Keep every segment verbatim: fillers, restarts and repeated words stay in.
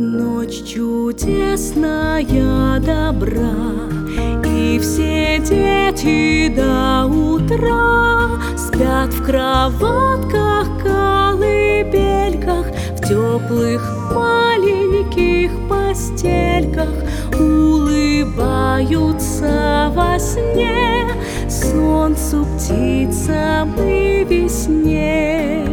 Ночь чудесная добра, и все дети до утра спят в кроватках, колыбельках, в теплых маленьких постельках, улыбаются во сне солнцу, птицам и весне.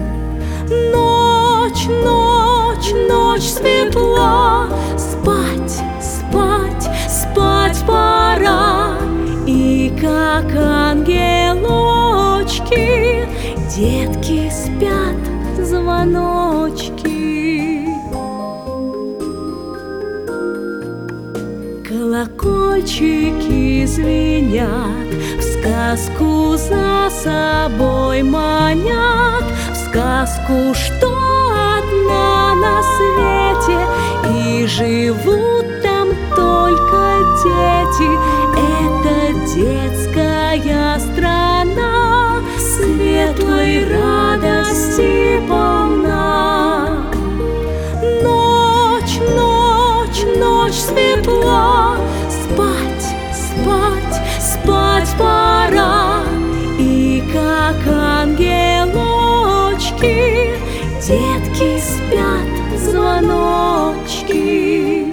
Ночь, ночь, ночь светла, спать, спать, спать пора. И как ангелочки детки спят, звоночки. Колокольчики звенят, в сказку за собой манят, в сказку, что одна на свете, и живут там только дети. Это детская страна, светлой радости полна. Ночь, ночь, ночь светла, спать, спать, спать пора. И как ангелочки детки спят, звоночки.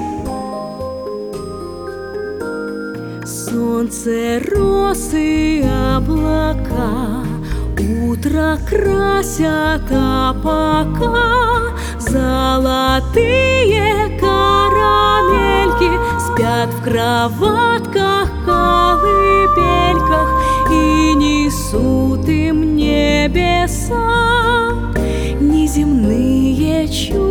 Солнце, росы, облака утро красят, а пока золотые карамельки спят в кроватках, колыбельках, и несут им небеса неземные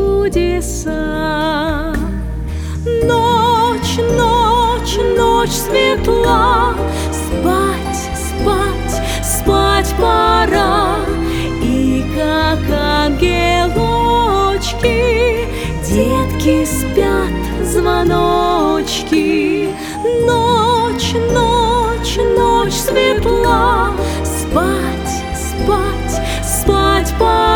чудеса. Ночь, ночь, ночь светла, спать, спать, спать пора. И как ангелочки детки спят, звоночки. Ночь, ночь, ночь светла, спать, спать, спать пора.